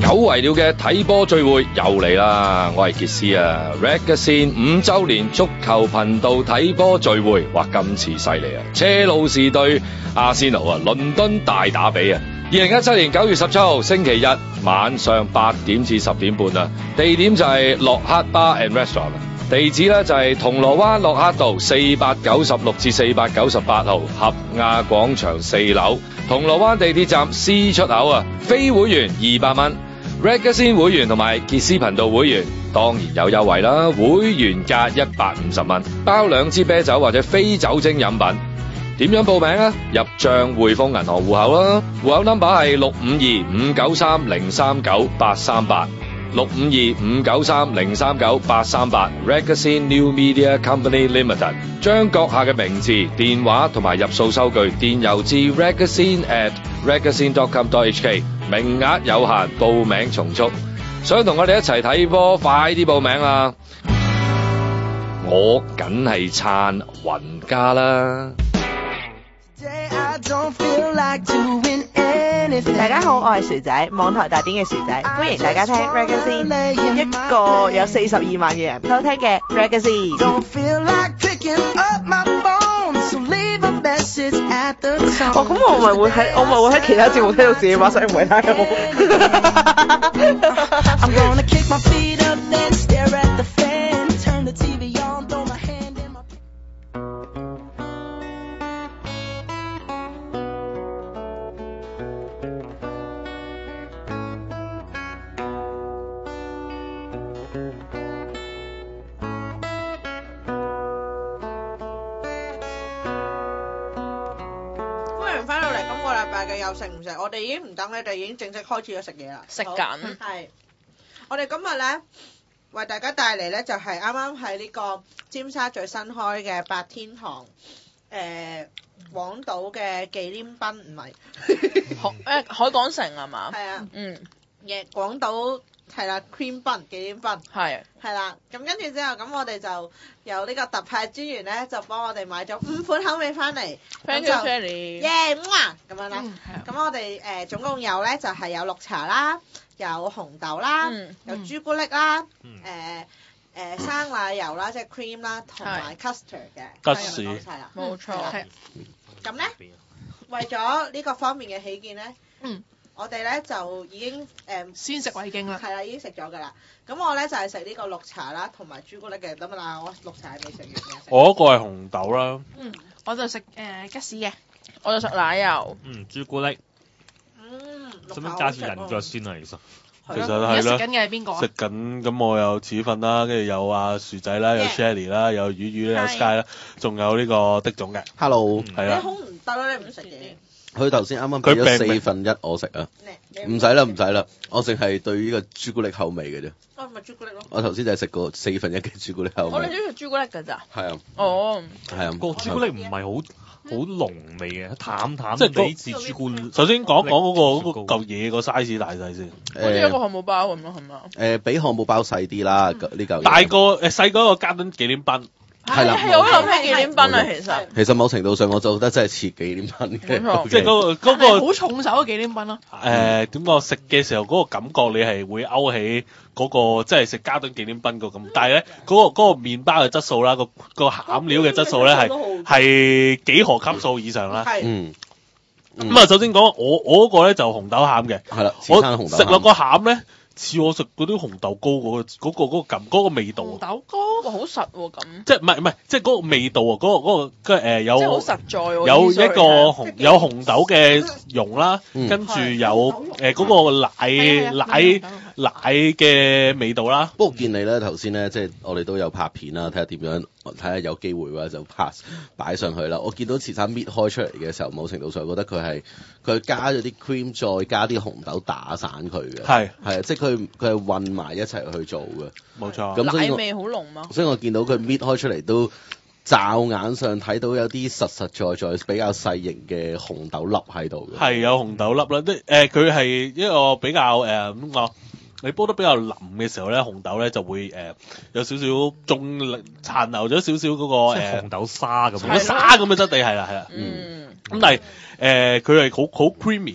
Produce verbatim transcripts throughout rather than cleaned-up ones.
久違了嘅睇波聚會又嚟啦！我係傑斯啊 ，Ragazine 五週年足球頻道睇波聚會，哇今次犀利啊！車路士對阿仙奴啊，倫敦大打比啊！二零一七年九月十七號星期日晚上八點至十點半啊，地點就係洛克 Bar and Restaurant， 地址咧就係銅鑼灣洛克道四百九十六至四百九十八號合亞廣場四樓，銅鑼灣地鐵站 C 出口啊，非會員二百蚊。Ragazine 會員同埋傑斯頻道會員當然有優惠啦，會員價一百五十蚊，包兩支啤酒或者非酒精飲品。點樣報名啊？入賬匯豐銀行戶口啦，戶口 number 係六五二五九三零三九八三八，六五二五九三零三九八三八。Ragazine New Media Company Limited 將閣下嘅名字、電話同埋入數收據電郵至 ragazine at ragazine dot com dot h k， 名額有限，報名從速。想同我哋一齊睇波，快啲報名啦！我梗係撐雲加啦！ 大家好，我係薯仔，網台大典嘅薯仔，歡迎大家聽 Ragazine， 一個有四十二萬嘅人收聽嘅 Ragazine。哦，咁我咪會喺我咪會喺其他節目聽到自己把聲唔係太好。 又食唔食？我哋已經唔等你哋，已經正式開始咗食嘢啦。 食緊。 係。我哋今日咧為大家帶嚟咧就係啱啱喺呢個尖沙咀新開嘅八天堂誒廣島嘅紀念賓，唔係海誒海港城係嘛？ 係啊。 嗯。 嘅廣島係啦 ，cream 賓紀念賓。係。係啦，咁跟住之後，咁我哋就有呢個特派專員咧，就幫我哋買咗五款口味翻嚟。 Thank you, Shelly。 耶，咁樣啦。咁我哋誒總共有咧就係有綠茶啦，有紅豆啦，有朱古力啦，誒誒生奶油啦，即係 cream 啦，同埋 custard 嘅。 吉士。 係啦， 冇錯。 咁咧，為咗呢個方面嘅起見咧，嗯。我哋咧就已經誒、嗯、 先食為敬啦， 係啦，已經食咗㗎啦。咁我咧就係食呢個綠茶啦，同埋朱古力嘅。咁啊，我綠茶係未食完嘅。 我嗰個係紅豆啦。 嗯，我就食誒、呃、吉士嘅， 我就食奶油。 嗯，朱古力。 嗯， 使唔使加住人腳先啊？其實其實係啦。 食緊嘅係邊個啊？ 食緊咁我有此份啦，跟住有阿薯仔啦，有 Shelly 啦，有魚魚啦，有 Sky 啦，仲有呢個的總嘅。 Hello。 係啦。 你好唔得啦！你唔食嘢。 佢頭先啱啱俾咗四分一我食啊，唔使啦唔使啦，我淨係對呢個朱古力口味嘅啫。 哦，咪朱古力咯。 我頭先就係食過四分一嘅朱古力口味。 我哋中意食朱古力㗎咋？ 係啊。 哦。 係啊。 個朱古力唔係好好濃味嘅，淡淡即係嗰支朱古力。首先講講嗰個嗰嚿嘢個 size 大細先。 好似一個漢堡包咁咯，係嘛？ 誒，比漢堡包細啲啦，呢嚿。 大個誒細個一個加敦紀念賓。 係啦， 係我諗起紀念賓啊，其實。 其實某程度上，我就覺得真係似紀念賓嘅。 冇錯， 即係嗰個嗰個好重手嘅紀念賓咯。 誒點講？食嘅時候嗰個感覺，你係會勾起嗰個即係食加敦紀念賓個咁。但係咧，嗰個嗰個麵包嘅質素啦，個個餡料嘅質素咧係係幾何級數以上啦。 嗯。 咁啊，首先講我我嗰個咧就紅豆餡嘅。 係啦， 我食落個餡咧。似我食嗰啲紅豆糕嗰、嗰個嗰、嗰個嗰個感嗰個味道。 紅豆糕哇，好實喎咁。 即係唔係唔係，即係嗰個味道啊！嗰、嗰個嗰、嗰個誒、呃、有。即係好實在喎。有一個紅有紅豆嘅蓉啦，嗯、跟住有誒嗰個奶奶奶嘅味道啦。 不過見你咧頭先咧，即係我哋都有拍片啦，睇下點樣，睇下有機會嘅話就拍擺上去啦。我見到慈生搣開出嚟嘅時候，某程度上覺得佢係佢加咗啲 cream， 再加啲紅豆打散佢嘅。係係啊，即係佢佢係混埋一齊去做嘅。冇錯。咁所以奶味好濃嘛。 所以我見到佢搣開出嚟都驟眼上睇到有啲實實在在比較細型嘅紅豆粒喺度嘅。係有紅豆粒啦，啲誒佢係一個比較誒點講？你煲得比較腍嘅時候咧，紅豆咧就會誒、呃、有少少仲殘留咗少少嗰個誒紅豆沙咁，紅豆沙咁嘅質地係啦係啦。嗯。咁但係誒佢係好好 creamy 嘅，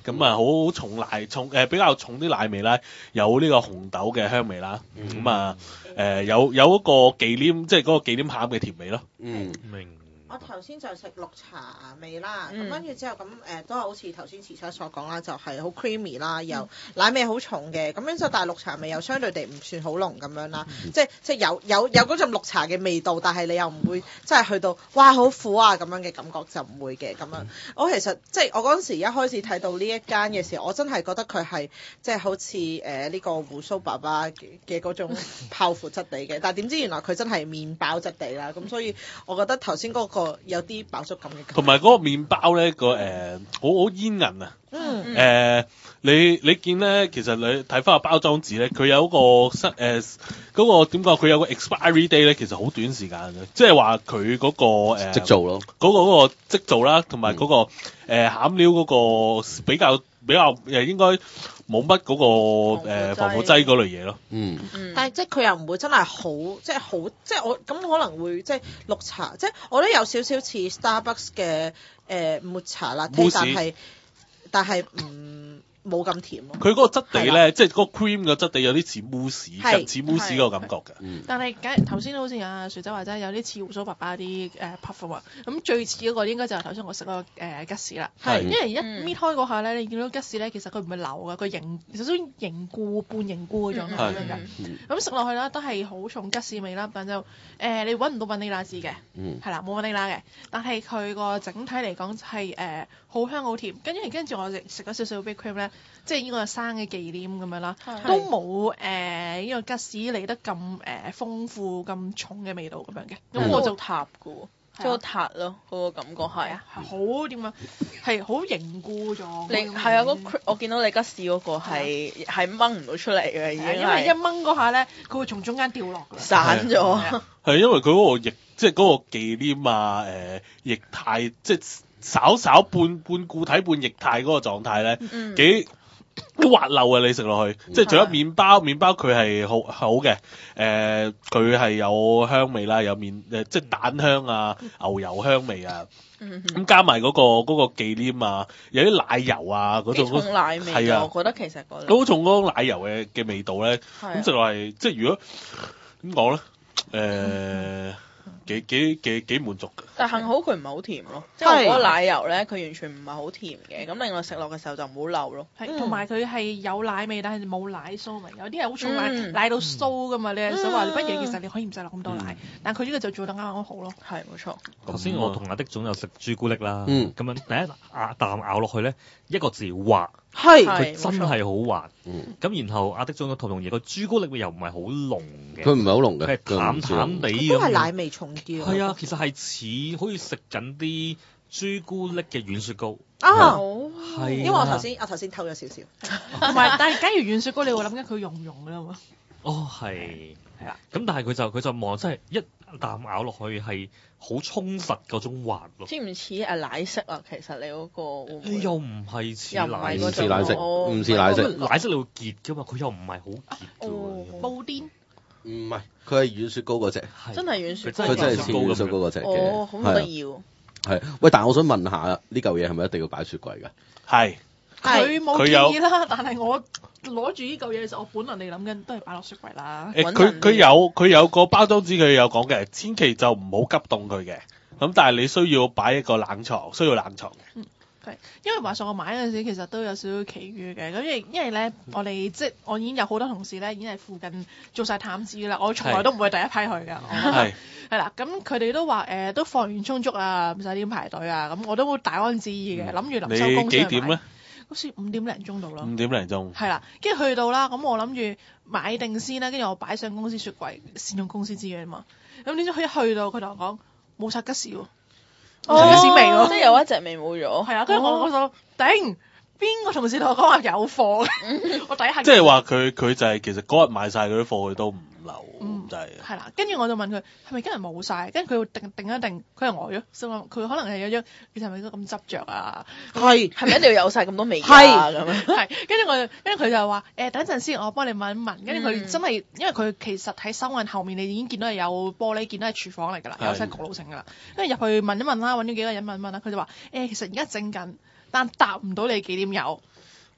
咁啊好重奶重誒比較重啲奶味啦，有呢個紅豆嘅香味啦，咁啊誒有有嗰個忌廉，即係嗰個忌廉餡嘅甜味咯。 嗯， 明。 我頭先就食綠茶味啦，咁跟住之後咁誒、呃、都係好似頭先慈七所講啦，就係、是、好 creamy 啦，又奶味好重嘅，咁樣就但係綠茶味又相對地唔算好濃咁樣啦，嗯、即係即係有有有嗰陣綠茶嘅味道，但係你又唔會即係去到哇好苦啊咁樣嘅感覺就唔會嘅咁樣。嗯、我其實即係我嗰陣時一開始睇到呢一間嘅時候，我真係覺得佢係即係好似誒呢個鬍鬚爸爸嘅嗰種泡芙質地嘅，但係點知原來佢真係麵包質地啦，咁所以我覺得頭先嗰個有啲飽足感嘅， 同埋嗰個麵包咧個誒好好煙韌啊！嗯誒、呃，你你見咧，其實你睇翻個包裝紙咧，佢有個新誒嗰個點講？佢有個 expiry day 咧，其實好短時間嘅，即係話佢嗰個誒即做咯， 嗰個嗰個即做啦，同埋嗰個誒餡料嗰個比較比較誒應該冇乜嗰個誒防腐劑嗰類嘢咯。嗯， 但係即係佢又唔會真係好，即係好，即係我咁可能會即係綠茶，即係我覺得有少少似 Starbucks 嘅誒抹茶啦，但係但係唔冇咁甜咯。 佢嗰個質地咧，即係嗰個 cream 嘅質地有啲似 mousse，近似 mousse 嗰個感覺嘅。 但係梗頭先好似阿薯仔話齋有啲似胡鬚爸爸啲誒 puff 啊，咁最似嗰個應該就係頭先我食嗰個誒吉士啦。係，因為一搣開嗰下咧，你見到吉士咧，其實佢唔係流嘅，佢凝有少少凝固、半凝固嗰種咁樣嘅。咁食落去啦，都係好重吉士味啦，但就誒你揾唔到 vanilla 字嘅，係啦冇 vanilla嘅，但係佢個整體嚟講係誒好香好甜，跟住跟住我食食咗少少 whipped cream 咧。即係呢個生嘅忌廉咁樣啦，都冇誒呢個吉士嚟得咁誒、呃、豐富咁重嘅味道咁樣嘅，咁、嗯、我就塌嘅喎， 即係好塌咯，嗰、那個感覺係啊， 係好點啊，係好凝固咗。 你係啊，嗰、那個、我見到你吉士嗰個係係掹唔到出嚟嘅，已經因為一掹嗰下咧，佢會從中間掉落， 散咗。 係因為佢嗰個液，即係嗰個忌廉啊，誒、呃、液態，即係稍稍半半固體半液態嗰個狀態咧，嗯、幾。好滑溜啊！你食落去，即係除咗麵包，麵包佢係好好嘅，誒佢係有香味啦，有麵誒即係蛋香啊、牛油香味啊，咁加埋嗰個嗰個忌廉啊，有啲奶油啊嗰種， 重奶味係啊，我覺得其實嗰好重嗰個奶油嘅嘅味道咧，咁食落係即係如果點講咧，誒。幾幾幾幾滿足㗎， 但幸好佢唔係好甜咯，即係嗰個奶油咧，佢完全唔係好甜嘅，咁另外食落嘅時候就唔好漏咯。 係，同埋佢係有奶味，但係冇奶酥味。有啲係好重奶，奶到酥噶嘛。你係想話乜嘢？其實你可以唔使落咁多奶，但係佢呢個就做得啱啱好咯。 係冇錯。 頭先我同阿的總有食朱古力啦，咁樣第一啖啖咬落去咧，一個字滑， 係佢真係好滑。咁然後阿的總個同同嘢，個朱古力味又唔係好濃嘅， 佢唔係好濃嘅， 係淡淡地咁。 都係奶味重啲。 係啊，其實係似好似食緊啲朱古力嘅軟雪糕。 啊， 係。 因為我頭先我頭先偷咗少少。 同埋，但係假如軟雪糕，你會諗緊佢溶唔溶㗎啦嘛？ 哦，係係啊。咁但係佢就佢就望真係一啖咬落去係好充實嗰種滑咯。 似唔似誒奶昔啊？其實你嗰個會唔會又唔係似奶唔似奶昔，唔似奶昔。 奶昔你會結㗎嘛？佢又唔係好結㗎。 布甸。 唔係，佢係軟雪糕嗰隻， 真係軟雪糕， 佢真係似軟雪糕嗰隻嘅。 哦，好得意喎。 係，喂，但係我想問下，呢嚿嘢係咪一定要擺雪櫃㗎？ 係， 佢冇建議啦，但係我攞住呢嚿嘢嘅時候，我本能地諗緊都係擺落雪櫃啦。 誒，佢佢有佢有個包裝紙，佢有講嘅，千祈就唔好急凍佢嘅。咁但係你需要擺一個冷藏，需要冷藏嘅。 嗯因為話說我買嗰陣時其實都有少少奇遇嘅，咁因為因為咧我哋即係我已經有好多同事咧已經係附近做晒探子啦，我從來都唔會第一批去㗎。係係啦，咁佢哋都話誒、呃、都貨源充足啊，唔使點排隊啊，咁我都會大安旨意嘅，諗住臨收工先去買。你幾點咧？好似五點零鐘到啦。 五點零鐘。係啦，跟住去到啦，咁我諗住買定先啦，跟住我擺上公司雪櫃，善用公司資源啊嘛。咁點知佢一去到，佢同我講冇晒吉士喎。 哦，吉士味咯，即係有一隻味冇咗。係啊，跟住我我就頂，邊個同事同我講話有貨嘅？我第一下。 即係話佢佢就係其實嗰日買晒嗰啲貨，佢都唔留，嗯、就係。係啦，跟住我就問佢係咪今日冇晒？跟住佢會定定一定，佢係呆咗，心諗佢可能係有咗，你係咪都咁執着啊？ 係係咪一定要有晒咁多味啊？咁樣係，跟住我跟住佢就話誒、欸，等陣先，我幫你問一問。跟住佢真係，因為佢其實喺收銀後面，你已經見到係有玻璃，見到係廚房嚟㗎啦，有晒焗爐城㗎啦。跟住入去問一問啦，揾咗幾個人問一問啦，佢就話誒、欸，其實而家整緊，但答唔到你幾點有。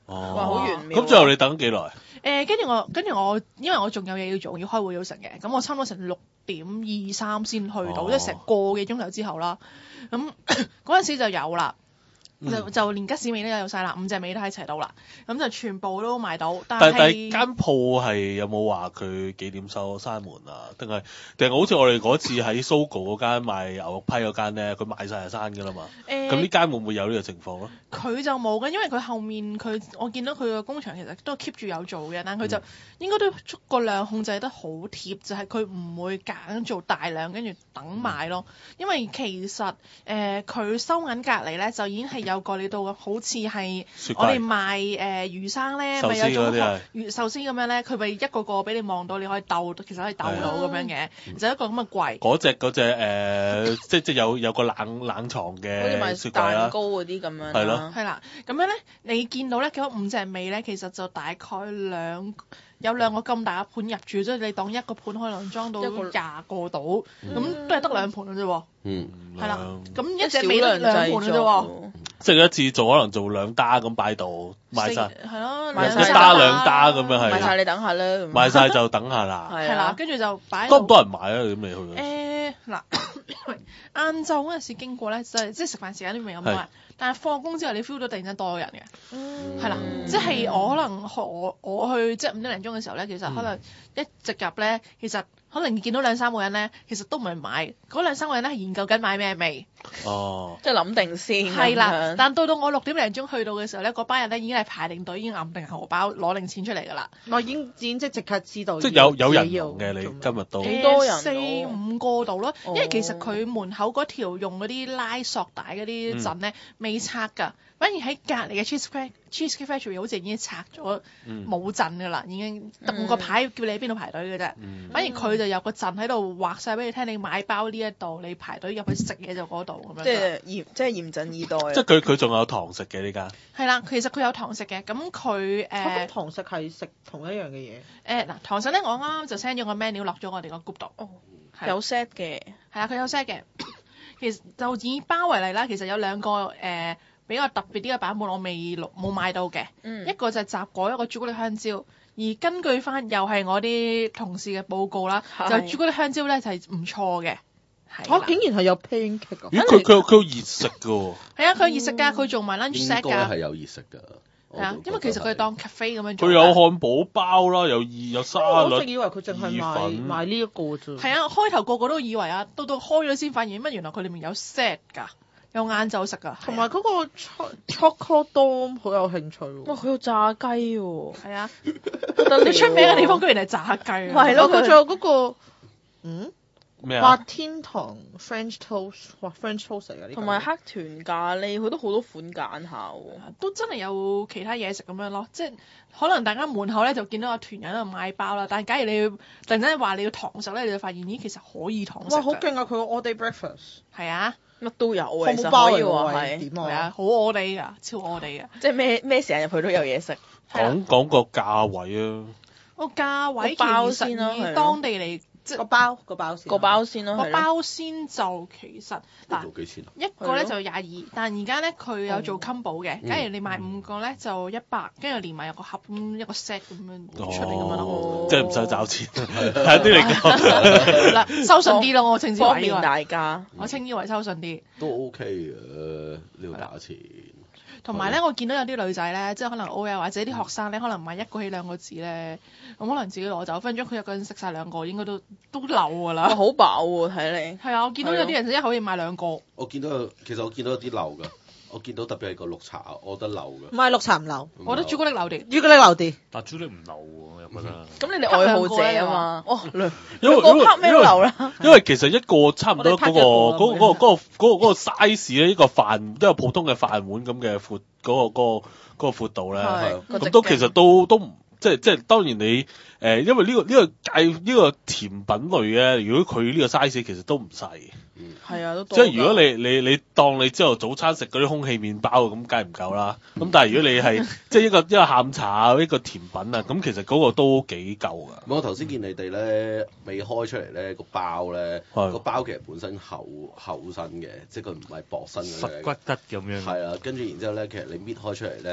哦， 哇，好完美。 咁最後你等幾耐？ 誒，跟住我，跟住我，因為我仲有嘢要做，要開會要成嘅，咁我差唔多成六點二三先去到， 哦、 即係成個幾鐘頭之後啦。咁嗰陣時就有啦。就就連吉士味都有晒啦，五隻味都喺齊到啦，咁就全部都買到。但係但係間鋪係有冇話佢幾點收閂門啊？定係定係好似我哋嗰次喺 Sogo 嗰間賣牛肉批嗰間咧，佢賣晒就閂㗎啦嘛。咁呢間會唔會有呢個情況咧？ 佢就冇嘅，因為佢後面佢我見到佢個工場其實都 keep 住有做嘅，但係佢就應該都個量控制得好貼，就係佢唔會揀做大量跟住等賣咯。因為其實誒佢、呃、收銀隔離咧就已經係。有個你到好似係我哋賣誒、呃、魚生咧，咪有種魚壽司咁樣咧，佢咪一個個俾你望到，你可以鬥，其實可以鬥到咁樣嘅，就一個咁嘅櫃。嗰隻嗰隻誒，即即有有個冷冷藏嘅雪櫃啦， 蛋糕嗰啲咁樣。 係咯， 係啦，咁樣咧，你見到咧嗰五隻味咧，其實就大概兩。有兩個咁大嘅盤入住，即係你當一個盤可能裝到廿個到，咁、嗯、都係得兩盤嘅啫喎。 嗯， 係啦，咁一隻味得兩盤嘅啫喎。 即係一次做可能做兩打咁擺度賣晒， 係咯， 一打兩打咁樣係。 賣晒你等下啦， 賣晒就等下啦。 係啦，跟住就擺。 多唔多人買啊？咁你去？ 誒嗱，晏晝嗰陣時經過咧，就係即係食飯時間都未咁多人。但係放工之後，你 feel 到突然間多人嘅，係啦、嗯，即係我可能我我去即係五點零鐘嘅時候咧，其實可能一直入咧，其實可能見到兩三個人咧，其實都唔係買，嗰兩三個人咧係研究緊買咩味。 哦， 即係諗定先。 係啦，但到到我六點零鐘去到嘅時候咧，嗰班人咧已經係排定隊，已經揞定荷包攞定錢出嚟㗎啦。 我已經已經即係即刻知道。 即係有有人用嘅，你今日都幾多人？ 四五個度咯，因為其實佢門口嗰條用嗰啲拉索帶嗰啲陣咧未拆㗎。反而喺隔離嘅 Cheesecake Cheesecake Factory 好似已經拆咗冇陣㗎啦，已經揼個牌叫你喺邊度排隊嘅啫。嗯、反而佢就有個陣喺度畫晒俾你聽，你買包呢一度，你排隊入去食嘢就嗰度咁樣。 即係嚴，即係嚴陣以待。 即係佢佢仲有堂食嘅呢間。係啦，其實佢有堂食嘅，咁佢誒。 堂食係食同一樣嘅嘢。 誒嗱、呃，堂食咧，我啱啱就 send 咗個 menu 落咗我哋個 group 度。 哦，有 set 嘅。係啊，佢有 set 嘅。其實就以包為例啦，其實有兩個誒。呃比較特別啲嘅版本我未錄冇買到嘅，嗯、一個就係雜果，一個朱古力香蕉。而根據翻又係我啲同事嘅報告啦，是就朱古力香蕉咧就係唔錯嘅。 我竟然係有 pancake 啊！ 咦，佢佢佢好熱食㗎喎。 係啊，佢熱食㗎，佢做埋 lunch set 㗎。應該係有熱食㗎。 係啊，因為其實佢當 cafe 咁樣做。佢有漢堡包啦，有意有沙律。 我一直以為佢淨係賣賣呢一個啫。 係啊，開頭個個都以為啊，到到開咗先發現乜原來佢裏面有 set 㗎。有晏晝食噶， 同埋嗰個 chocolate dome 好有興趣喎。 哇，佢有炸雞喎。 係啊，你出名嘅地方居然係炸雞。 係咯，佢仲有嗰個嗯咩啊？ 八天堂 French toast， 哇 French toast 嚟㗎呢個。 同埋黑豚咖喱，佢都好多款揀下喎。 都真係有其他嘢食咁樣咯，即係可能大家門口咧就見到個團人喺度買包啦，但係假如你要突然間話你要堂食咧，你就發現咦其實可以堂食。 哇，好勁啊！佢個 all day breakfast。 係啊。 乜都有啊， 其實可以話係， 係啊，好我哋㗎，超我哋㗎， 即係咩咩時間入去都有嘢食。 講講個價位啊， 個價位其實以當地嚟，即係個包個包先， 個包先咯， 個包先就其實嗱幾錢啊？ 一個咧就廿二，但而家咧佢有做 combo 嘅，假如你買五個咧就一百，跟住連埋有個盒咁一個 set 咁樣出嚟咁樣咯， 即係唔使找錢，係啲嚟講。 嗱，收順啲咯，我稱之為方便大家， 我稱之為收順啲。 都 OK 嘅呢個價錢。 同埋咧，我見到有啲女仔咧，即係可能 O L 或者啲學生咧，可能買一個起兩個字咧，咁可能自己攞走，分鐘佢一個人食晒兩個，應該都都流㗎啦。 好飽喎，睇嚟。 係啊，我見到有啲人一口氣買兩個。 我見到其實我見到有啲流㗎，我見到特別係個綠茶，我覺得流㗎。 唔係綠茶唔流， 我覺得朱古力流啲。 朱古力流啲。 但朱古力唔流喎，我又覺得。 咁你哋愛好者啊嘛？哦， 因為個黑咩都流啦。 因為其實一個差唔多嗰個嗰嗰嗰個嗰個嗰個 size 咧，一個飯一個普通嘅飯碗咁嘅闊嗰個嗰個嗰個闊度咧，咁都其實都都唔即係即係當然你誒，因為呢個呢個介呢個甜品類咧，如果佢呢個 size 其實都唔細。 係啊，都即係如果你你你當你朝頭早餐食嗰啲空氣麵包咁，梗係唔夠啦。咁但係如果你係即係一個一個下午茶啊，一個甜品啊，咁其實嗰個都幾夠㗎。 我頭先見你哋咧未開出嚟咧個包咧，個包其實本身厚厚身嘅，即係佢唔係薄身嘅。 實骨質咁樣。 係啊，跟住然之後咧，其實你搣開出嚟咧，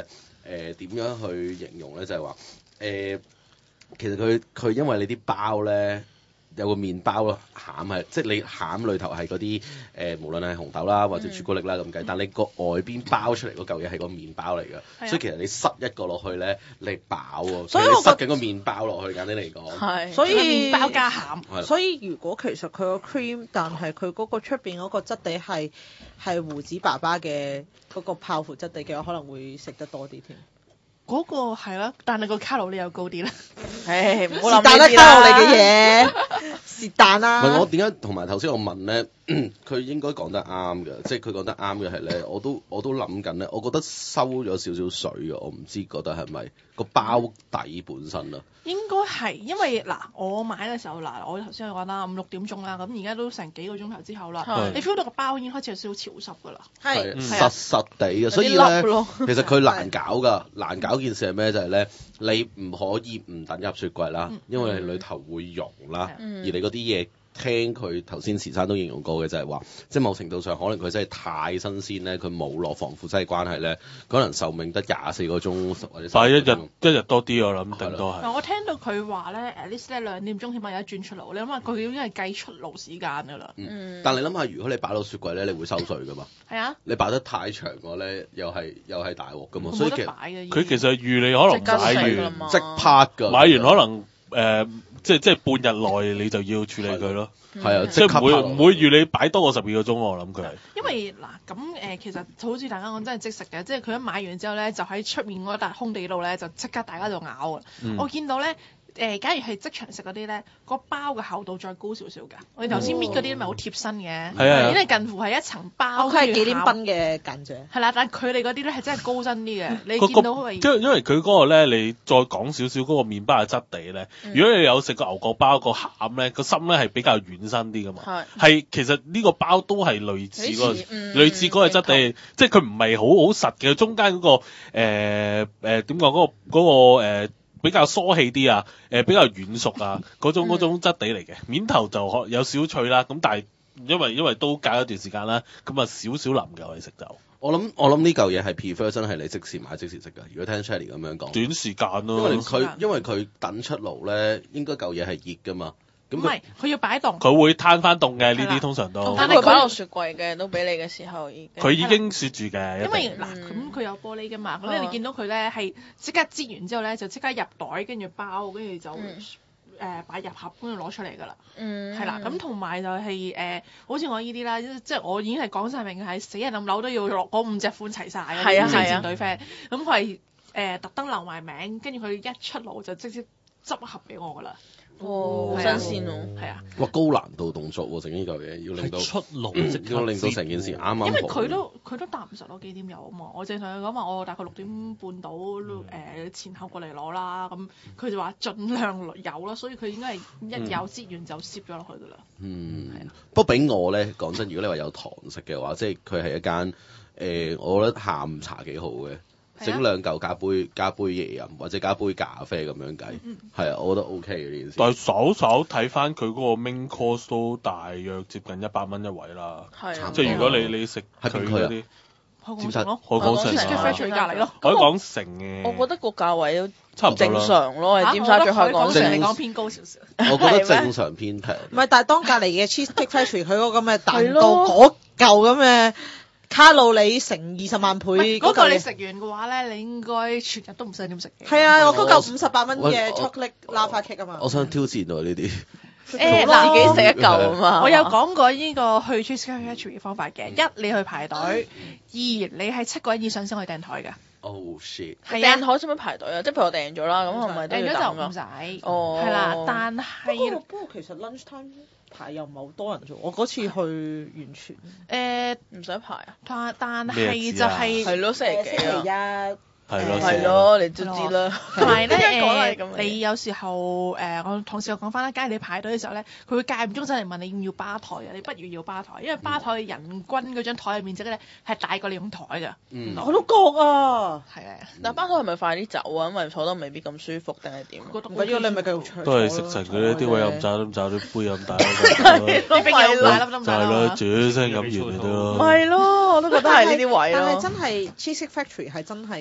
誒點樣去形容咧？就係話誒，其實佢佢因為你啲包咧。有個麵包咯，餡係即係你餡裏頭係嗰啲誒，無論係紅豆啦或者朱古力啦咁計，嗯、但你個外邊包出嚟嗰嚿嘢係個麵包嚟㗎，嗯、所以其實你塞一個落去咧，你飽喎，所以你塞緊個麵包落去，簡單嚟講， 係，所以麵包加餡， 所以如果其實佢個 cream，但係佢嗰個出邊嗰個質地係係胡子爸爸嘅嗰個泡芙質地嘅話，可能會食得多啲添。 嗰個係啦，但係個卡路里又高啲啦。 唉，唔好諗呢啲卡路里嘅嘢，是但啦。 唔係我點解同埋頭先我問咧，佢應該講得啱嘅，即係佢講得啱嘅係咧，我都我都諗緊咧，我覺得收咗少少水嘅，我唔知覺得係咪個包底本身啦。 應該係，因為嗱，我買嘅時候嗱，我頭先講啦，五六點鐘啦，咁而家都成幾個鐘頭之後啦，你 feel 到個包已經開始有少少潮濕㗎啦， 係實實地嘅，所以咧其實佢難搞㗎，難搞件事係咩？就係咧，你唔可以唔等入雪櫃啦，因為你裏頭會溶啦，而你嗰啲嘢。聽佢頭先時生都形容過嘅就係話，即係某程度上可能佢真係太新鮮咧，佢冇落防腐劑關係咧，可能壽命得廿四個鐘或者。但係一日一日多啲我諗定都係。 嗱，我聽到佢話咧，at least 咧兩點鐘起碼有一轉出爐，你諗下佢已經係計出爐時間㗎啦。 嗯。但係你諗下，如果你擺到雪櫃咧，你會收水㗎嘛？係啊。你擺得太長嘅咧，又係又係大鑊㗎嘛。所以其實佢其實預你可能買完即拍㗎， 買完可能。誒、呃，即係即係半日內你就要處理佢咯，係啊，即係唔會唔會預你擺多過十二個鐘我諗佢係。 因為嗱咁誒，其實好似大家講真係即食嘅，即係佢一買完之後咧，就喺出面嗰笪空地度咧，就即刻大家就咬啊！嗯、我見到咧。誒、呃，假如係即場食嗰啲咧，個包嘅厚度再高少少㗎。我哋頭先搣嗰啲咪好貼身嘅， 係啊， 因為近乎係一層包。 佢係幾點分嘅間啫？ 係啦，但係佢哋嗰啲咧係真係高身啲嘅。你見到佢因因為佢嗰個咧，你再講少少嗰個麵包嘅質地咧，嗯、如果你有食過牛角包個餡咧，個心咧係比較軟身啲㗎嘛。係是，係其實呢個包都係類似嗰、嗰個，嗯、類似嗰個質地，嗯、即係佢唔係好好實嘅，中間嗰、嗰個誒誒點講嗰個嗰、嗰個、呃比較疏氣啲啊，誒、呃、比較軟熟啊，嗰種嗰種質地嚟嘅，面頭就可有少脆啦，咁但係因為因為都隔一段時間啦，咁啊少少腍嘅我哋食就。我諗我諗呢嚿嘢係 prefer 真係你即時買即時食㗎。如果聽 Cherry 咁樣講，短時間咯，因為佢因為佢等出爐咧，應該嚿嘢係熱㗎嘛。 唔係，佢要擺凍。 佢會攤翻凍嘅呢啲通常都。 但係佢擺落雪櫃嘅，都俾你嘅時候已經。 佢已經雪住嘅。 因為嗱，咁佢有玻璃㗎嘛，咁你見到佢咧係即刻擠完之後咧，就即刻入袋，跟住包，跟住就誒擺入盒，跟住攞出嚟㗎啦。嗯。係啦，咁同埋就係誒，好似我呢啲啦，即係我已經係講晒明係死人冧樓都要落嗰五隻款齊晒嘅。係啊係啊。對 friend，咁佢係誒特登留埋名，跟住佢一出爐就直接執一盒俾我㗎啦。 哦，新鮮喎， 係啊！ 哇，高難度動作喎，整呢嚿嘢要令到出爐， 要令到成件事啱啱好。 因為佢都佢都答唔實攞幾點有啊嘛，我正常佢講話我大概六點半到誒前後過嚟攞啦，咁佢就話盡量有啦，所以佢應該係一有資源就攝咗落去噶啦。嗯，係啊。 不過俾我咧講真，如果你話有糖食嘅話，即係佢係一間誒，我覺得下午茶幾好嘅。整兩嚿加杯加杯椰飲或者加杯咖啡咁樣計，係啊，我覺得 OK 嘅呢件事。但係稍稍睇翻佢嗰個 main course 都大約接近一百蚊一位啦，即係如果你你食佢嗰啲， 尖沙咯，海港城啊， 隔離咯， 海港城嘅。 我覺得個價位都差唔多正常咯，係尖沙咀海港城嚟講偏高少少。 我覺得正常偏平。 唔係，但係當隔離嘅 Cheesecake Factory 佢嗰個咁嘅蛋糕嗰嚿咁嘅。卡路里乘二十萬倍嗰個你食完嘅話咧，你應該全日都唔使點食嘅。 係啊，我嗰嚿五十八蚊嘅 chocolate lava cake 啊嘛。 我想挑戰喎呢啲。 誒嗱，自己食一嚿啊嘛。 我有講過呢個去 Cheesecake Factory 嘅方法嘅，一你去排隊，二你係七個人以上先可以訂台㗎。 Oh shit！ 係訂台使唔使排隊啊？即係譬如我訂咗啦，咁係咪都要等㗎？ 訂咗就唔使。哦。係啦，但係不過不過其實 lunch time。排又唔係好多人啫，我嗰次去完全誒唔使排啊， 但但係就係係咯星期幾啊？ 係咯， 係咯，你都知啦。 同埋咧誒，你有時候誒，我同事又講翻啦，假如你排隊嘅時候咧，佢會間唔中走嚟問你要唔要吧台啊？你不如要吧台，因為吧台嘅人均嗰張台嘅面積咧係大過你用台㗎。 嗯，我都覺啊。 係啊， 但吧台係咪快啲走啊？因為坐得未必咁舒服定係點？ 唔緊要，你咪繼續坐。 都係食神嗰啲啲位飲炸都炸啲杯飲大。 啲冰又大粒粒就係咯，煮聲飲完咪得咯。 係咯，我都覺得係呢啲位咯。 但係真係 Cheesecake Factory 係真係佢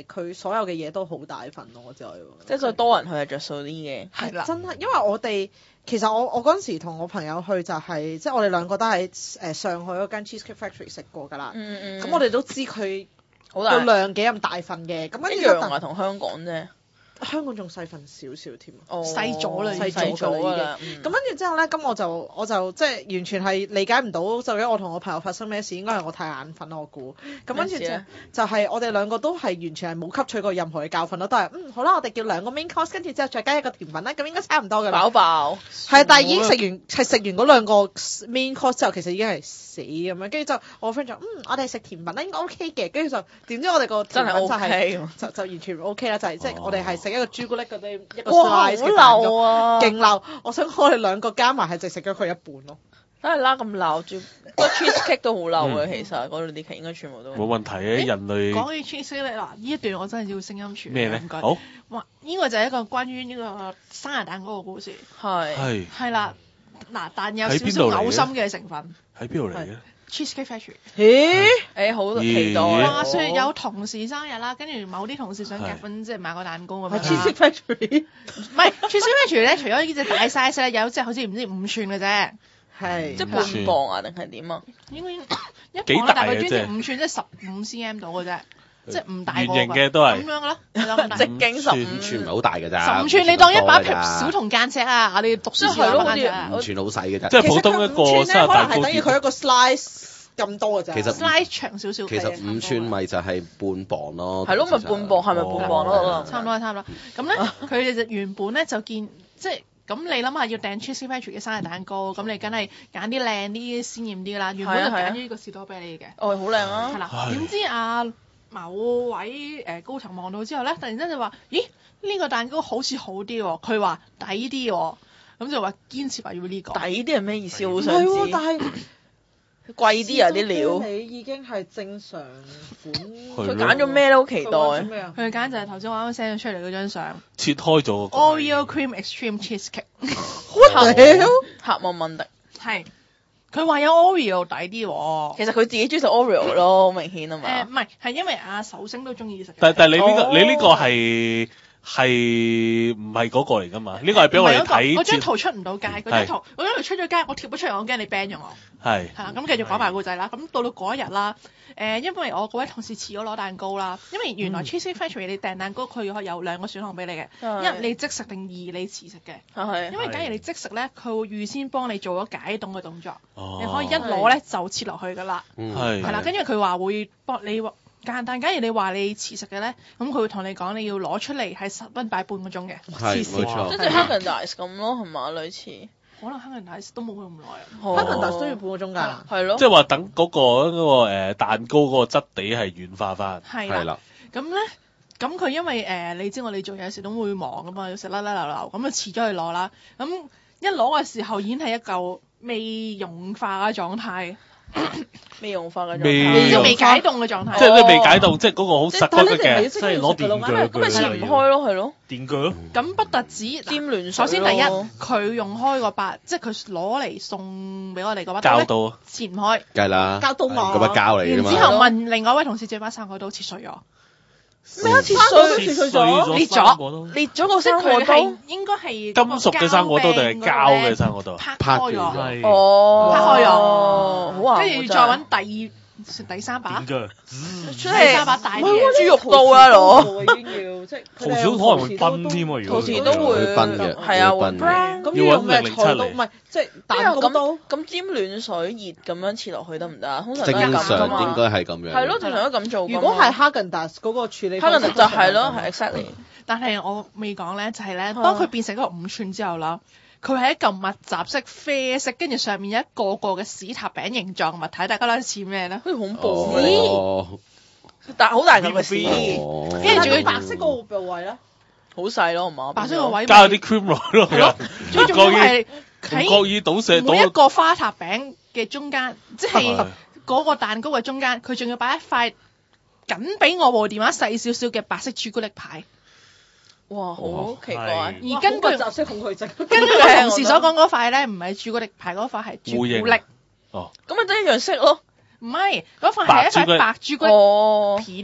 所有嘅嘢都好大份咯，我知我即係再多人去係着數啲嘅。 係啦，真係，因為我哋其實我我嗰陣時同我朋友去就係、是、即係我哋兩個都喺誒上海嗰間 Cheesecake Factory 食過㗎啦。嗯嗯。咁我哋都知佢個量幾咁大份嘅，咁跟住一樣啊，同香港啫。 香港仲細份少少添， 細咗啦， 細咗㗎啦已經。咁跟住之後咧，咁我就我就即係完全係理解唔到，究竟我同我朋友發生咩事？應該係我太眼瞓啦，我估。咁跟住就就係我哋兩個都係完全係冇吸取過任何嘅教訓咯，都係嗯好啦，我哋叫兩個 main course，跟住之後再加一個甜品啦，咁應該差唔多㗎啦。 飽飽。 係，但係已經食完係食完嗰兩個 main course 之後，其實已經係死咁樣。跟住就我 friend 就嗯，我哋食甜品啦，應該 OK 嘅。跟住就點知我哋個甜品就係就就完全唔 OK 啦，就係即係我哋係食一個朱古力嗰啲一個 slice 嘅蛋糕， 啊， 勁漏！我想我哋兩個加埋係淨食咗佢一半咯。 梗係啦，咁漏住個 cheesecake 都好漏嘅，其實嗰度啲劇應該全部都冇問題嘅。人類講起 cheesecake 嗱，呢一段我真係要聲音傳咩咧？好， 哇！呢個就係一個關於呢個生日蛋糕嘅故事。 係係係啦，嗱，但有少少嘔心嘅成分。 喺邊度嚟嘅？ Cheesecake Factory， 咦？ 誒好期待。 話說有同事生日啦，跟住某啲同事想結婚，即係買個蛋糕咁樣。 Cheesecake Factory 唔係 Cheesecake Factory 咧，除咗呢隻大 size 咧，有隻好似唔知五寸嘅啫。 係。 即係半磅啊，定係點啊？ 應該一磅啦，但係佢專登五寸，即係十五 cm 到嘅啫，即係唔大個。圓形嘅都係。 咁樣嘅咯， 直徑十五寸唔係好大嘅咋。 十五寸你當一把小銅間尺啊！我哋讀書時候好似五寸好細嘅咋。 即係普通一個生日蛋糕。 可能係等於佢一個 slice。咁多嘅咋？ 其實 slice 長少少。 其實五寸咪就係半磅咯。 係咯，咪半磅係咪半磅咯？ 差唔多，差唔多。咁咧，佢哋就原本咧就見即係咁，你諗下要訂 Cheesecake Factory 嘅生日蛋糕，咁你梗係揀啲靚啲、鮮豔啲啦。原本就揀咗呢個士多啤梨嘅。 哦，好靚啊！ 係啦，點知啊某位誒高層望到之後咧，突然間就話：咦，呢個蛋糕好似好啲喎。佢話抵啲喎，咁就話堅持話要呢個。 抵啲係咩意思？好想知。 係喎，但係。 貴啲啊啲料， 你已經係正常款。 佢揀咗咩都好期待。 佢揀就係頭先我啱啱 send 咗出嚟嗰張相。 切開咗個。 Oreo Cream Extreme Cheesecake。 What the hell？ 黑蒙蒙的。 係。佢話有 Oreo 抵啲喎。 其實佢自己中意食 Oreo 咯，好明顯啊嘛。 誒唔係，係因為阿壽星都中意食。 但但你呢個你呢個係。係唔係嗰個嚟㗎嘛？呢個係俾我哋睇。 嗰張圖出唔到街，嗰張圖嗰張圖出咗街，我貼咗出嚟，我驚你 ban 咗我。 係。係啦，咁繼續講埋故仔啦。咁到到嗰一日啦，誒，因為我嗰位同事遲咗攞蛋糕啦，因為原來 Cheesecake Factory 你訂蛋糕佢有兩個選項俾你嘅，一你即食定二你遲食嘅。係。因為假如你即食咧，佢會預先幫你做咗解凍嘅動作，你可以一攞咧就切落去㗎啦。係。係啦，跟住佢話會幫你。簡單，假如你話你遲食嘅咧，咁佢會同你講你要攞出嚟係室溫擺半個鐘嘅， 係冇錯， 即係 Häagen-Dazs 咁咯，係嘛？類似， 可能 Häagen-Dazs都冇佢咁耐啊。 Häagen-Dazs都要半個鐘㗎， 係咯。 即係話等嗰個嗰個誒蛋糕嗰個質地係軟化翻。 係啦。咁咧，咁佢因為誒你知我哋做嘢時都會忙㗎嘛，要食甩甩流流，咁啊遲咗去攞啦。咁一攞嘅時候已經係一嚿未融化嘅狀態。 未融化嘅狀態， 即係未解凍嘅狀態， 即係都未解凍，即係嗰個好實質嘅， 即係攞電鋸， 咁咪切唔開咯，係咯， 電鋸咯。 咁不特止， 尖亂水。 首先第一，佢用開個把，即係佢攞嚟送俾我哋嗰把膠刀， 切唔開。 梗係啦， 膠刀嘛， 嗰把膠嚟㗎嘛。 然之後問另外一位同事借把生果刀切碎咗。 咩啊？切碎切碎咗， 裂咗， 裂咗個生果刀， 應該係金屬嘅生果刀定係膠嘅生果刀？ 拍開咗， 哦， 拍開咗， 好啊！ 跟住再揾第二、第三把， 電鋸， 第三把大啲嘅豬肉刀啊攞， 已經要即係陶瓷可能會崩添喎，如果陶瓷都會崩嘅， 係啊，會咁要用咩菜刀？唔係即係蛋糕刀。 咁沾暖水熱咁樣切落去得唔得啊？通常正常應該係咁樣。 係咯，正常都咁做。 如果係 Häagen-Dazs 嗰個處理方式， Häagen-Dazs 就係咯，係 exactly。 但係我未講咧，就係咧，當佢變成嗰個五寸之後啦，佢係一嚿密集式啡色，跟住上面有一個個嘅屎塔餅形狀物體，大家覺得似咩咧？ 好似恐怖嘅，但好大嚿嘅屎， 跟住仲要白色嗰個部位咧， 好細咯，係嘛？ 白色個位加啲 cream 落咯，係啊， 最重要係喺故意倒瀉每一個花塔餅嘅中間，即係嗰個蛋糕嘅中間，佢仲要擺一塊緊比我部電話細少少嘅白色朱古力牌。 哇，好奇怪！ 而根據雜色恐懼症， 根據我同事所講嗰塊咧，唔係朱古力牌，嗰塊係朱古力。 哦， 咁咪真一樣色咯？ 唔係，嗰塊係一塊白朱古力片啊！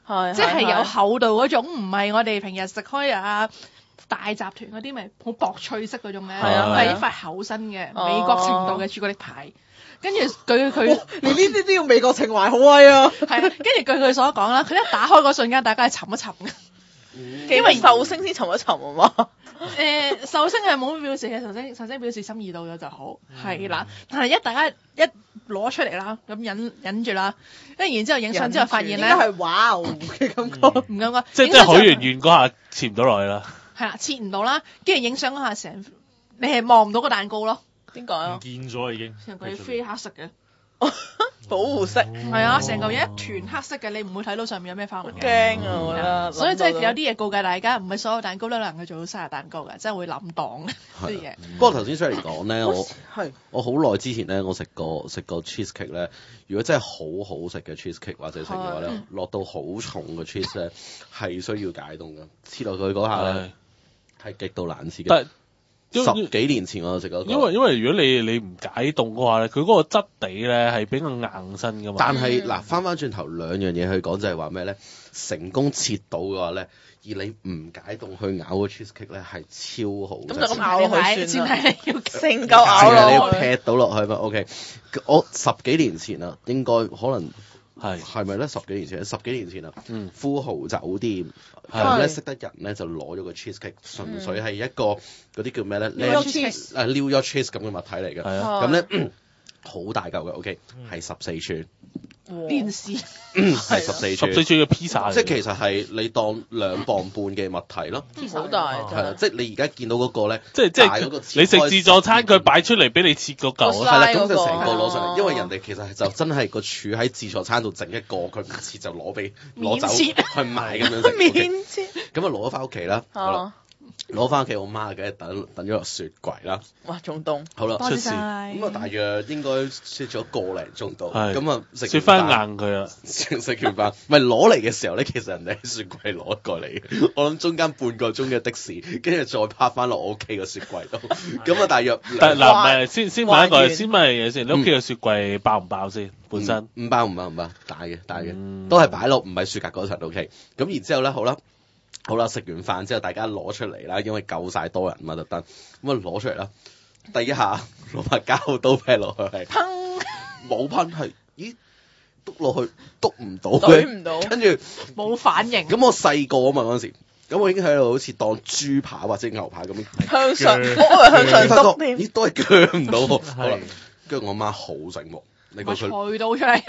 係即係有厚度嗰種，唔係我哋平日食開啊大集團嗰啲咪好薄脆色嗰種咧，係一塊厚身嘅美國程度嘅朱古力牌。跟住佢佢， 連呢啲都要美國情懷好威啊！ 係啊，跟住據佢所講啦，佢一打開嗰瞬間，大家係沉一沉嘅， 因為壽星先沉一沉啊嘛。 誒，壽星係冇表示嘅，壽星壽星表示心意到咗就好，係啦。但係一大家一攞出嚟啦，咁忍忍住啦，跟住然之後影相之後發現咧， 應該係哇嘅感覺， 唔感覺， 即係即係許願願嗰下切唔到落去啦。係啦，切唔到啦，跟住影相嗰下成，你係望唔到個蛋糕咯。 點解啊？ 唔見咗已經， 成嚿嘢啡黑色嘅， 保護色。 係啊，成嚿嘢一團黑色嘅，你唔會睇到上面有咩花紋嘅。 驚啊！我覺得， 所以即係有啲嘢告誡大家，唔係所有蛋糕都能夠做到生日蛋糕嘅，真係會冧檔啲嘢。 不過頭先出嚟講咧，我係我好耐之前咧，我食過食過 cheesecake 咧，如果真係好好食嘅 cheesecake 或者食嘅話咧，落到好重嘅 cheese 咧，係需要解凍嘅，切落去嗰下咧係極度難切嘅。十幾年前我食過， 因為因為如果你你唔解凍嘅話咧，佢嗰個質地咧係比較硬身噶嘛。 但係嗱，翻翻轉頭兩樣嘢去講就係話咩咧？成功切到嘅話咧，而你唔解凍去咬個 cheesecake 咧係超好。 咁就咁咬落去算啦，要成嚿咬落去。你要劈到落去嘛 ？OK，我十幾年前啦，應該可能。係係咪咧？十幾年前，十幾年前啦。嗯，富豪酒店咁咧識得人咧就攞咗個 cheesecake，純粹係一個嗰啲叫咩咧 ？New York cheese 啊 New York cheese 咁嘅物體嚟嘅。係啊。咁咧好大嚿嘅 ，OK，係十四寸。 電視係十四寸。 十四寸嘅披薩。 即係其實係你當兩磅半嘅物體咯。 好大。 係啦，即係你而家見到嗰個咧， 即係即係你食自助餐，佢擺出嚟俾你切嗰嚿。 係啦，咁就成個攞上嚟，因為人哋其實就真係個柱喺自助餐度整一個，佢唔切就攞俾攞走去賣咁樣食。 免切。 咁啊攞咗翻屋企啦，好啦，攞翻屋企我媽嘅等等咗落雪櫃啦。 哇，仲凍。 好啦， 出事。咁啊，大約應該雪咗個零鐘度。咁啊，食雪翻硬佢啦。 食食完飯，唔係攞嚟嘅時候咧，其實人哋喺雪櫃攞過嚟。我諗中間半個鐘嘅的士，跟住再拍翻落我屋企個雪櫃度。咁啊，大約。 但嗱，唔係先先問一個，先問嘢先。你屋企個雪櫃爆唔爆先？本身唔爆唔爆唔爆，大嘅大嘅，都係擺落唔係雪格嗰層 OK。咁然之後咧，好啦。好啦，食完飯之後，大家攞出嚟啦，因為夠晒多人嘛，特登咁啊攞出嚟啦。第一下攞把膠刀劈落去係，冇噴係，咦？篤落去篤唔到嘅， 唔到， 跟住冇反應。 咁我細個啊嘛嗰陣時，咁我已經喺度好似當豬扒或者牛扒咁樣向上，我以為向上篤添， 咦都係鋸唔到。好啦，跟住我媽好醒目。你個菜刀出嚟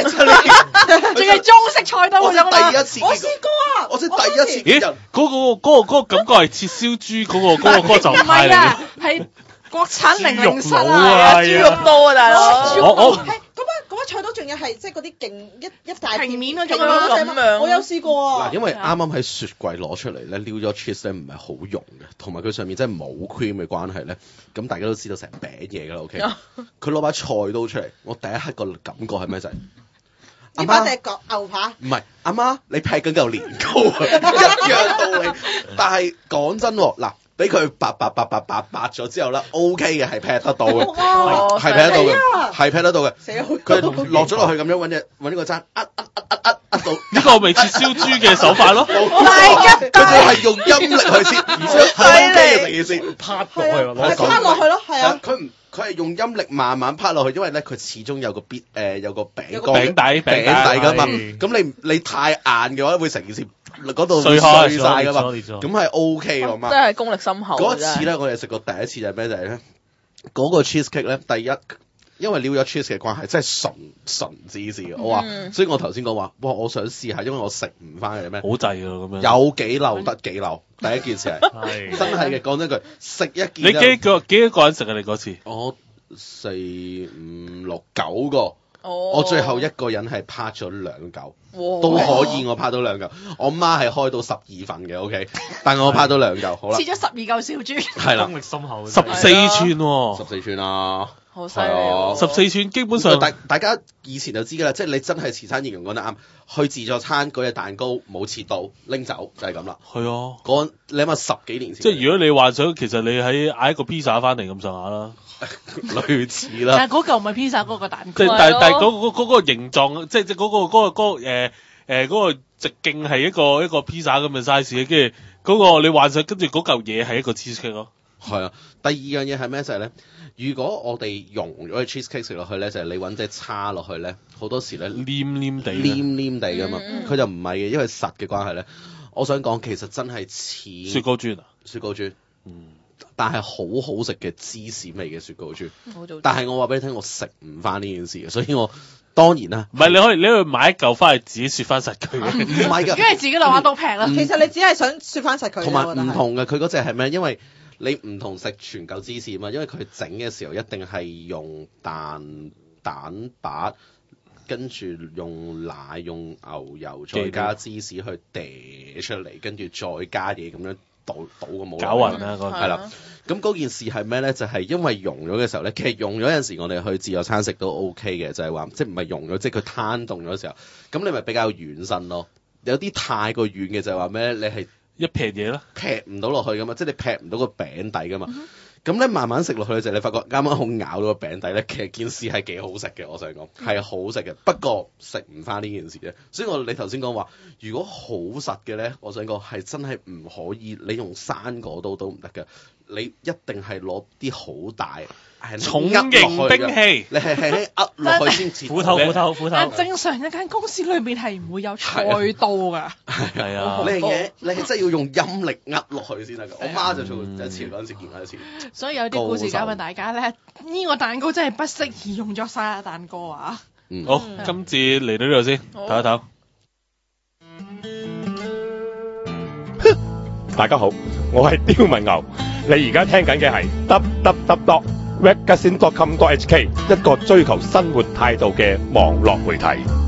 ，exactly， 仲係中式菜刀嗰種啊！ 第一次， 我試過啊！ 我先第一次見人， 嗰個嗰個嗰個感覺係切燒豬嗰個嗰個嗰個就唔係嚟嘅， 係國產零零七啊， 豬肉刀啊，大佬！ 我我係嗰把嗰把菜刀仲要係即係嗰啲勁一一大平面嗰種咁樣，我有試過啊！ 嗱，因為啱啱喺雪櫃攞出嚟咧，撩咗 cheese 咧唔係好溶嘅，同埋佢上面真係冇 cream 嘅關係咧，咁大家都知道成餅嘢㗎啦。OK，佢攞把菜刀出嚟，我第一刻個感覺係咩就係？ 呢把隻角牛扒？ 唔係，阿媽你劈緊嚿年糕啊，一樣道理。但係講真喎，嗱。俾佢白白白白白白咗之後咧 ，OK 嘅係劈得到嘅，係劈得到嘅，係劈得到嘅。佢落咗落去咁樣揾隻揾呢個罌，呃呃呃呃呃呃到。呢個咪切燒豬嘅手法咯。 係嘅， 佢仲係用陰力去切，而且係 OK 嘅成件事， 拍落去咯， 係拍落去咯，係啊。 佢唔佢係用陰力慢慢拍落去，因為咧佢始終有個邊誒有個餅乾餅底餅底㗎嘛。咁你你太硬嘅話，會成件事。嗰度碎開晒噶嘛，咁係 O K 㗎嘛。 真係功力深厚。 嗰一次咧，我哋食過第一次就係咩就係咧，嗰個 cheesecake 咧，第一因為撩咗 cheese 嘅關係，真係純純芝士嘅。我話，所以我頭先講話，哇！我想試下，因為我食唔翻嘅咩， 好滯㗎咁樣。 有幾漏得幾漏，第一件事係真係嘅。講真句，食一件。 你幾個幾多個人食啊？你嗰次？ 我四五六九個。Oh. 我最後一個人係拍咗兩嚿，oh. 都可以我拍到兩嚿。我媽係開到十二份嘅 ，OK， 但係我拍到兩嚿，好啦。 切咗十二嚿小豬， 係啦， 功力深厚， 十四寸喎， 十四寸啊， 好犀利， 十四寸基本上大大家以前就知㗎啦，即係你真係慈餐形容講得啱，去自助餐嗰隻蛋糕冇切到拎走就係咁啦。 係啊， 嗰你諗下十幾年前， 即係如果你幻想其實你喺嗌一個 pizza 翻嚟咁上下啦。類似啦， 但係嗰嚿唔係披薩嗰個蛋糕， 即係但係但係嗰嗰嗰個形狀，即係即係嗰個嗰個嗰個誒誒嗰個直徑係一個一個披薩咁嘅 size，跟住嗰個你幻想跟住嗰嚿嘢係一個 cheesecake 咯。 係啊，第二樣嘢係咩就係咧？如果我哋溶咗個 cheesecake 食落去咧，就係、是、你揾隻叉落去咧，好多時咧黏黏地， 黏黏地噶嘛。佢、嗯、就唔係嘅，因為實嘅關係咧。我想講其實真係似雪糕磚啊， 雪糕磚， 嗯， 但係好好食嘅芝士味嘅雪糕磚。但係我話俾你聽，我食唔翻呢件事嘅，所以我當然啦。 唔係你可以你去買一嚿翻去自己雪翻實佢嘅， 唔係㗎， 因為自己落下都平啦。 其實你只係想雪翻實佢。 同埋唔同嘅，佢嗰隻係咩？因為你唔同食全嚿芝士嘛，因為佢整嘅時候一定係用蛋蛋白，跟住用奶、用牛油，再加芝士去嗲出嚟，跟住再加嘢咁樣倒倒個模。 攪勻啦， 係啦。咁嗰件事係咩咧？就係、是、因為溶咗嘅時候咧，其實溶咗有陣時我哋去自助餐食都 OK 嘅，就係、是、話即係唔係溶咗，即係佢攤凍咗嘅時候，咁你咪比較軟身咯。有啲太過軟嘅就係話咩？你係一劈嘢啦， 劈唔到落去噶嘛，即係你劈唔到個餅底噶嘛。咁咧、嗯、慢慢食落去就係你發覺啱啱好咬到個餅底咧，其實件事係幾好食嘅。我想講係好食嘅，不過食唔翻呢件事啫。所以我你頭先講話，如果好實嘅咧，我想講係真係唔可以，你用生果刀都唔得嘅。你一定係攞啲好大重型兵器， 你係係呃落去先切。 斧頭斧頭斧頭。 但正常一間公司裏邊係唔會有菜刀㗎。 係啊， 你係嘢，你係真係要用陰力呃落去先得㗎。我媽就做一次嗰陣時見過一次。 所以有啲故事教訓大家咧，呢個蛋糕真係不適宜用作生日蛋糕啊。 嗯， 好，今次嚟到呢度先，唞一唞。 大家好，我係刁文牛，你而家聽緊嘅係 w w w dot magazine dot com dot h k 一個追求生活態度嘅網絡媒體。